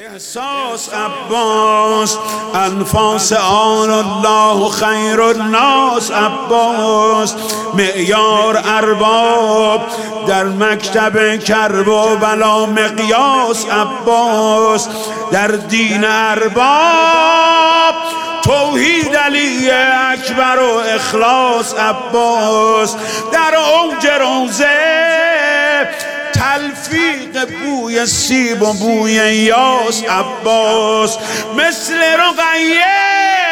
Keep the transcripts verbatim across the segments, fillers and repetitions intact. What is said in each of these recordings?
احساس عباس انفاس آن الله خیر الناس عباس معیار ارباب در مکتب کرب و بلا مقیاس عباس در دین ارباب توحید علی اکبر و اخلاص عباس در اوج روزه تلفیق بوی سیب و بوی یاس عباس مثل رقیه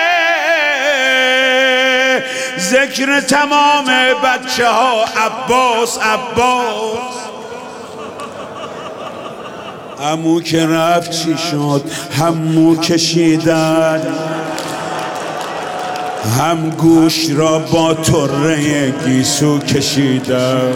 ذکر تمام بچه ها عباس عباس. عمو که رفت چی شد؟ همو کشیدن، هم گوش را با طره گیسو کشیدن.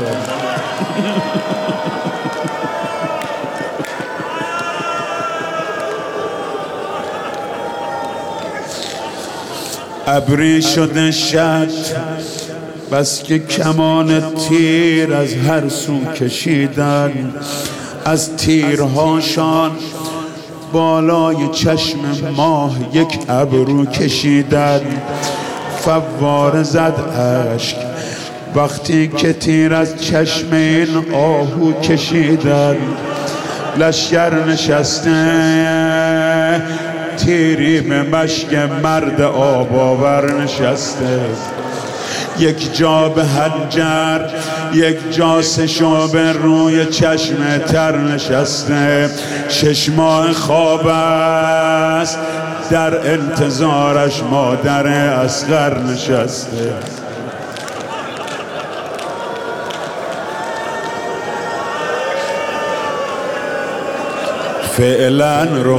ابری شده شد بس که کمان تیر از هر سو کشیدن، از تیرهاشان بالای چشم ماه یک ابرو کشیدن. فواره زد اشک وقتی که تیر از چشم این آهو کشیدن. لشکر نشسته تیری به مشک مرد آب آور نشسته، یک جا به حنجر یک جا سشابه روی چشم تر نشسته. شش ماه خواب است در انتظارش مادر اصغر نشسته. فعلا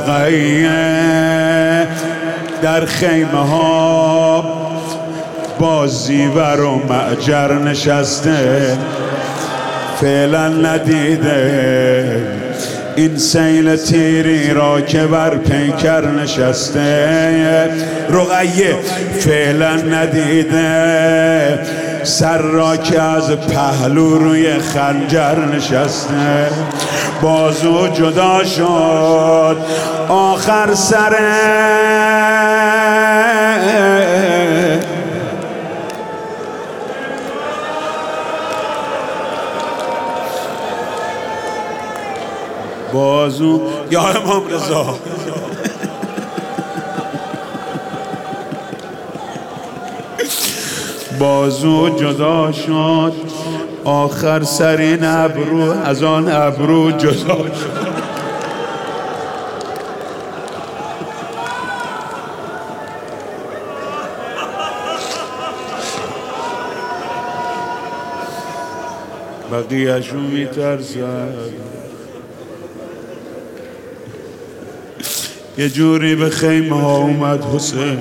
رقیه در خیمه ها با زیور و معجر نشسته، فعلا ندیده این سیل تیری را که بر پیکر نشسته. رقیه فعلا ندیده سر را که از پهلو روی خنجر نشسته. بازو جدا شد آخر سر بازو یا امام رضا بازو جدا شد آخر سرین ابرو از آن ابرو جدا شد. بقیه‌شو میترسد. یه جوری به خیمه ها اومد حسین،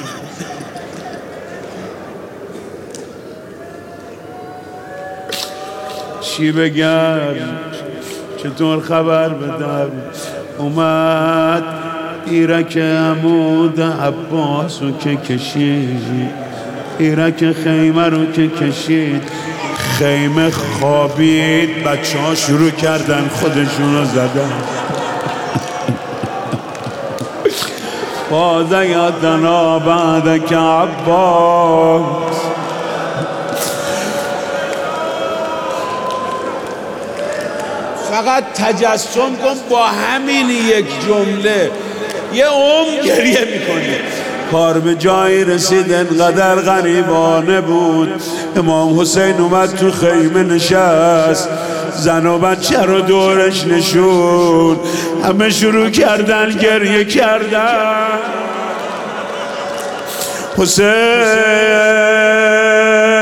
چی بگم چطور خبر بدم. اومد ایرک عمود عباس رو که کشید، ایرک خیمه رو که کشید، خیمه خوابید. بچه ها شروع کردن خودشون رو زدن. باز یادنا بعد که عباس فقط تجسم کن با همین یک جمله یه عمر گریه میکنی. کار به جایی رسید انقدر غریبانه بود. امام حسین اومد تو خیمه نشست، زن و بچه رو دورش نشون، همه شروع کردن گریه کردن. حسین